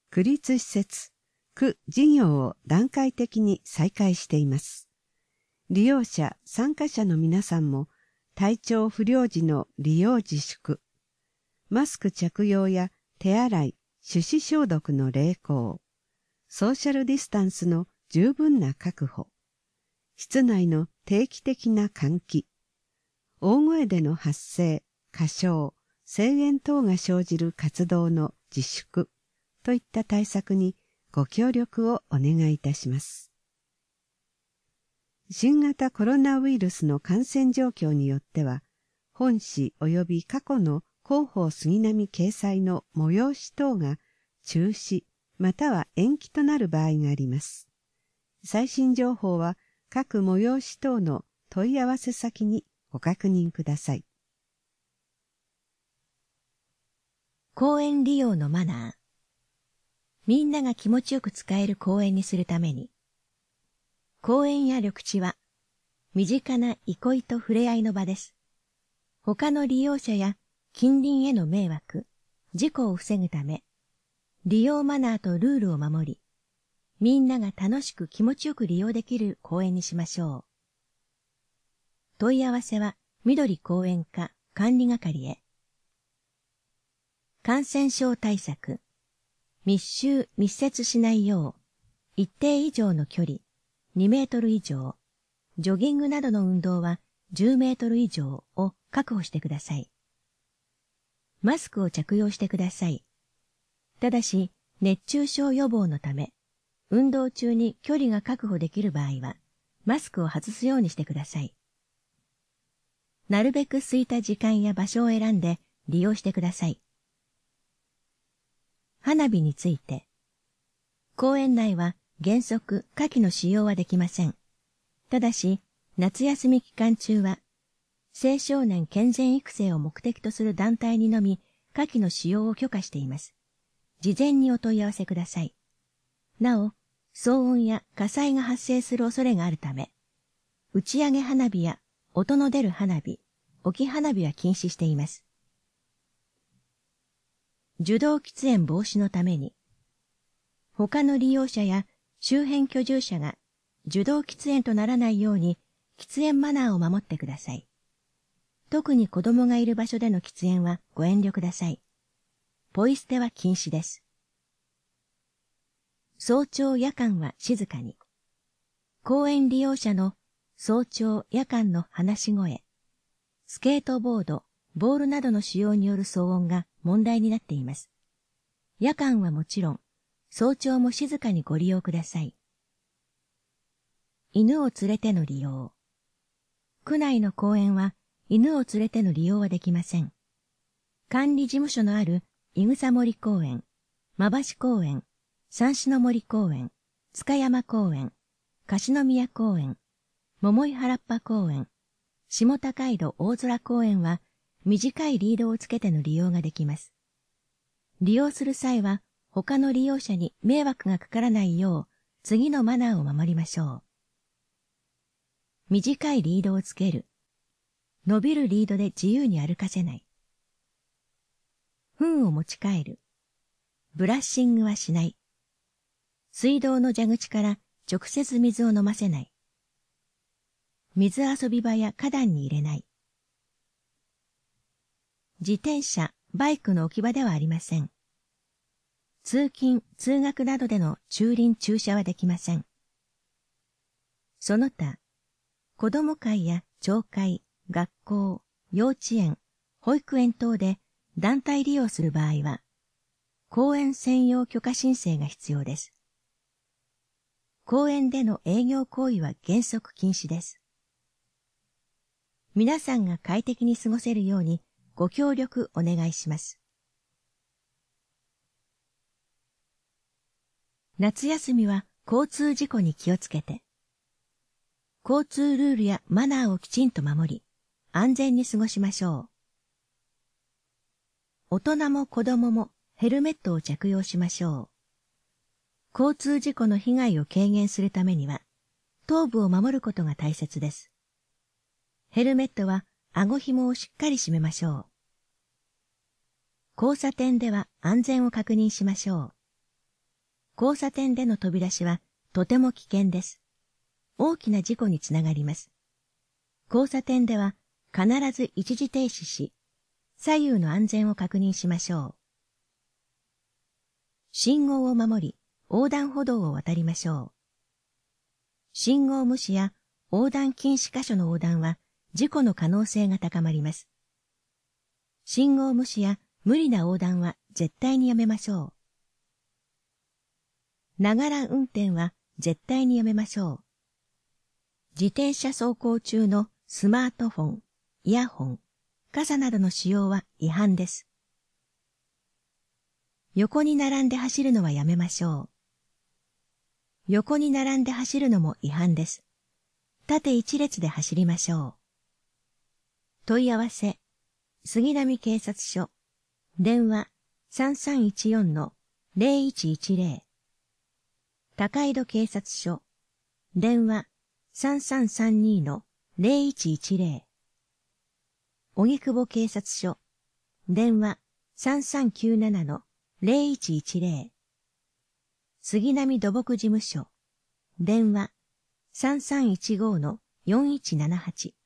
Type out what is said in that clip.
区立施設、区事業を段階的に再開しています。利用者、参加者の皆さんも体調不良時の利用自粛、マスク着用や手洗い、手指消毒の励行、ソーシャルディスタンスの十分な確保、室内の定期的な換気、大声での発声、歌唱、声援等が生じる活動の自粛といった対策にご協力をお願いいたします。新型コロナウイルスの感染状況によっては、本誌及び過去の広報杉並掲載の催し等が中止または延期となる場合があります。最新情報は各催し等の問い合わせ先にご確認ください。 公園利用のマナー。みんなが気持ちよく使える公園にするために、公園や緑地は身近な憩いと触れ合いの場です。他の利用者や近隣への迷惑、事故を防ぐため、利用マナーとルールを守り、みんなが楽しく気持ちよく利用できる公園にしましょう。問い合わせは緑公園課管理係へ。感染症対策。密集密接しないよう、一定以上の距離、2メートル以上、ジョギングなどの運動は10メートル以上を確保してください。マスクを着用してください。ただし、熱中症予防のため、運動中に距離が確保できる場合は、マスクを外すようにしてください。なるべく空いた時間や場所を選んで利用してください。花火について、公園内は原則火器の使用はできません。ただし、夏休み期間中は、青少年健全育成を目的とする団体にのみ火器の使用を許可しています。事前にお問い合わせください。なお、騒音や火災が発生する恐れがあるため、打ち上げ花火や音の出る花火、置き花火は禁止しています。受動喫煙防止のために、他の利用者や周辺居住者が受動喫煙とならないように喫煙マナーを守ってください。特に子供がいる場所での喫煙はご遠慮ください。ポイ捨ては禁止です。早朝夜間は静かに。公園利用者の早朝夜間の話し声、スケートボード、ボールなどの使用による騒音が問題になっています。夜間はもちろん、早朝も静かにご利用ください。犬を連れての利用。区内の公園は犬を連れての利用はできません。管理事務所のある伊草森公園、馬橋公園、三種の森公園、塚山公園、樫宮公園、桃井原っぱ公園、下高井戸大空公園は短いリードをつけての利用ができます。利用する際は他の利用者に迷惑がかからないよう次のマナーを守りましょう。短いリードをつける。伸びるリードで自由に歩かせない。糞を持ち帰る。ブラッシングはしない。水道の蛇口から直接水を飲ませない。水遊び場や花壇に入れない。自転車、バイクの置き場ではありません。通勤、通学などでの駐輪駐車はできません。その他、子ども会や町会、学校、幼稚園、保育園等で団体利用する場合は、公園専用許可申請が必要です。公園での営業行為は原則禁止です。皆さんが快適に過ごせるようにご協力お願いします。夏休みは交通事故に気をつけて、交通ルールやマナーをきちんと守り、安全に過ごしましょう。大人も子供もヘルメットを着用しましょう。交通事故の被害を軽減するためには、頭部を守ることが大切です。ヘルメットは顎紐をしっかり締めましょう。交差点では安全を確認しましょう。 交差点での飛び出しはとても危険です。大きな事故につながります。交差点では必ず一時停止し、左右の安全を確認しましょう。信号を守り、横断歩道を渡りましょう。信号無視や横断禁止箇所の横断は事故の可能性が高まります。信号無視や無理な横断は絶対にやめましょう。ながら運転は絶対にやめましょう。自転車走行中のスマートフォン、イヤホン、傘などの使用は違反です。横に並んで走るのはやめましょう。横に並んで走るのも違反です。縦一列で走りましょう。問い合わせ、杉並警察署、電話 3314-0110、高井戸警察署、電話 3332-0110、荻窪警察署、電話 3397-0110、杉並土木事務所、電話 3315-4178